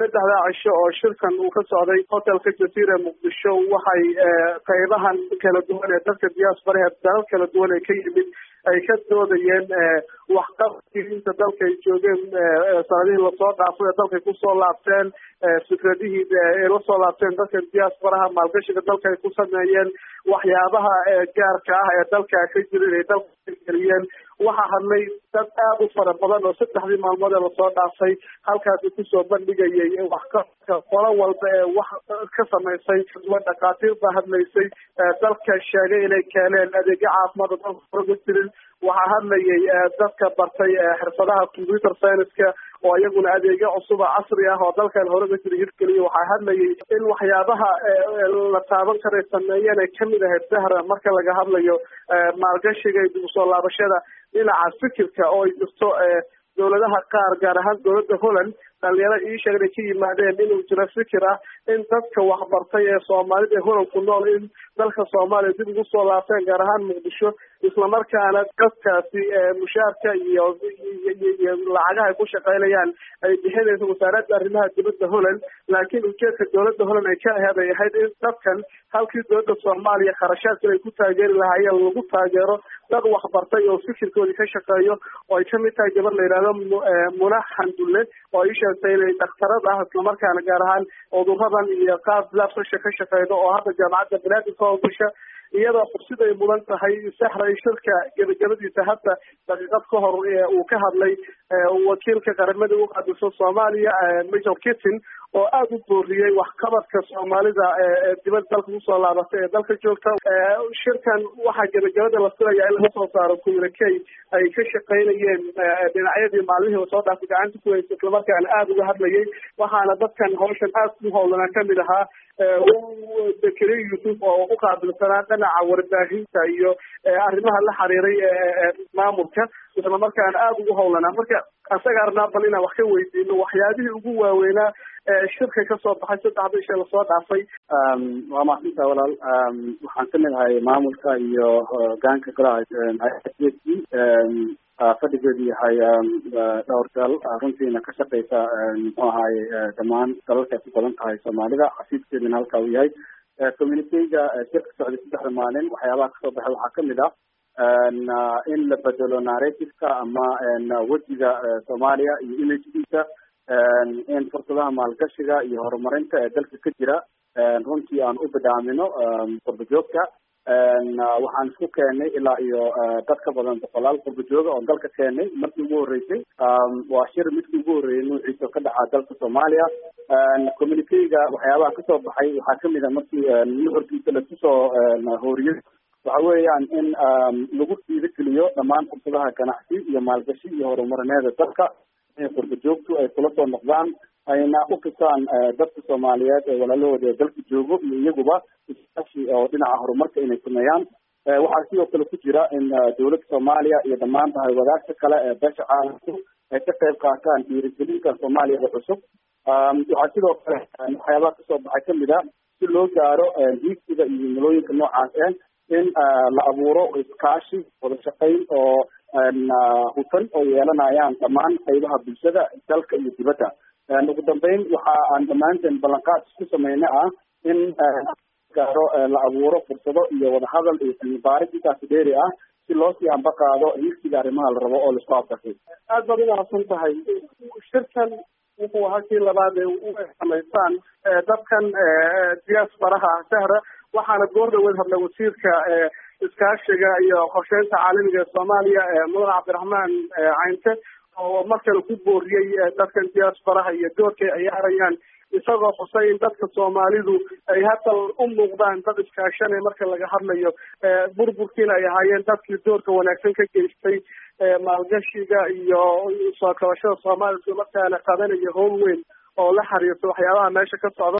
saddexda cisho oo shirkan uu ka socday hotelka Jazeera Muqdisho waxay qaybahan kala duwan ee dadka diaspora dalal kala duwan ay ka yimid ay ka doodayeen waxqabadkiisa dalka ay joogeen sanadihii lasoo dhaafay ee dalka ku soo laabteen fikradihii ay la soo laabteen dadka diasporaha maalgashiga dalka ay ku sameeyeen waxyaabaha gaarka ah ee dalka ka jira ay dalka geliyeen waxa hadlay dad aad u fara badan oo saddexdii maalmood ee lasoo dhaafay halkaasi kusoo bandhigayay waxqabadka qolo walba ee wax ka samaysay dhakhaatiir baa hadlaysay dalka sheegay inay keeneen adeegyo caafimaad oo dalka hore ma jirin waxaa hadlayay dadka bartay xirfadaha computer science-ka oo iyaguna adeegyo cusub casri ah oo dalkan hore ma jira hirgeliya waxaa hadlayay in waxyaabaha la taaban karay sameeyeen ay kamid ahayd sahra marka laga hadlayo maalgashiga iyo dib usoo laabashada dhinaca fikirka oo ay jirto dowladaha qaar gaar ahaan dowladda Holland dhalinyaro ii sheegay ka yimaadeen inuu jiro fikir ah in dadka waxbartay ee Soomaalida ee Holland ku nool in dalka Soomaaliya dib ugu soo laabteen gaar ahaan Muqdisho isla markaana dadkaasi mushaarka iyo lacagaha ay ku shaqaynayaan ay bixinayso wasaaradda arrimaha dibadda Holland laakiin ujeedka dowladda Holland ay ka ahayd in dadkan halkii dowladda Soomaaliya kharashaadka ay ku taageeri lahaayeen lagu taageero dad waxbartay oo fikirkooda ka shaqeeyo oo ay kamid tahay gabar la yiraahdo Muna Xandulle oo ay sheegtay inay dhakhtarad ah isla markaana gaar ahaan cudurradan iyo qaab laabsasha ka shaqeydo oo hadda jaamacadda Banaadir ka howlgasha iyadoo fursad ay mudan tahay sahra shirka gabagabadiisa hadda daqiiqad ka hor uu ka hadlay wakiilka qaramada u qaabilsan Soomaaliya Major Kittin oo aad u booriyay waxqabadka Soomaalida dibadda dalka kusoo laabatay ee dalka joogta shirkan waxaa gabagabada la filayaa in laga soo saaro communique ay ka shaqeynayeen dhinacyadii maalmihii soo dhaafay gacanta ku haysay isla markaana aad uga hadlayay waxaana dadkan hawshan aad ku howlanaa kamid ahaa Zakariya Yusuf oo u qaabilsanaa dhinaca warbaahinta iyo arrimaha la xiriiray maamulka isla markaana aad ugu howlanaa marka asaga arnaa bal inaan wax ka weydiino waxyaabihii ugu waaweynaa shirka ka soo baxay saddexda isha lasoo dhaafay waa mahadsantahay walaal waxaan ka mid ahay maamulka iyo hogaanka kala fadhigeedu yahay dhowr dal runtiina ka shaqeysa muxuu ahaye dhammaan dalalka ay ku badan tahay Soomaalida xafiiskeedana halka uu yahay community-ga shirka socday saddexda maalin waxyaabaha kasoo baxay waxaa kamid ah in la bedelo narrative-ka ama wejiga Soomaaliya iyo image-kiisa in fursadaha maalgashiga iyo horumarinta ee dalka ka jira runtii aan u badhaamino qurba joogta waxaan isku keenay ilaa iyo dad ka badan boqolaal qurba jooga oo dalka keenay markii ugu horeysay waa shir midkii ugu horeeyay nuuciisa ka dhaca dalka Soomaaliya communique-ga waxyaabaha kasoo baxay waxaa kamid ah markii nuxurkiisa lasu soo hooriyay waxa weeyaan in lagu dhiirigeliyo dhammaan fursadaha ganacsi iyo maalgashi iyo horumarineeda dalka in qurba joogtu ay kula soo noqdaan ayna u tusaan dadka Soomaaliyeed ee walaalahooda ee dalka joogo iyo iyaguba iskaashi oo dhinaca horumarka inay sameeyaan waxaa sidoo kale ku jira in dowladda Soomaaliya iyo dhammaan wadaagta kale ee beesha caalamku ay ka qayb qaataan dhiirigelinta Soomaaliya cusub waxaa sidoo kale waxyaabaha kasoo baxay kamid ah si loo gaaro hiigsiga iyo himilooyinka noocaas ah in la abuuro iskaashi wada shaqayn oo hufan oo yeelanayaan dhammaan qaybaha bulshada dalka iyo dibadda ugu dambeyn waxa aan dhammaanteen ballanqaad isku sameynay ah in gaaro la abuuro fursado iyo wadahadal iyo cilmi baaris intaasi dheeri ah si loo sii ambaqaado hiigsiga arrimaha la rabo oo laisku afkartay aad baad uga hadsan tahay shirkan wuxuu ahaa kii labaad ee u samaysaan dadkan diasporaha sahra waxaana goor dhaweed hadlay wasiirka iskaashiga iyo qorsheynta caalamiga ee Soomaaliya Mudane Cabdiraxmaan Caynte oo markale ku booriyay dadkan diasporaha iyo doorka ay ciyaarayaan isagoo xusay in dadka Soomaalidu ay hadda u muuqdaan dad iskaashanay marka laga hadlayo burburkiina ay ahaayeen dadkii doorka wanaagsan ka geystay maalgashiga iyo soo kabashada Soomaalida markaana qabanaya howl weyn oo la xiriirto waxyaabaha meesha ka socda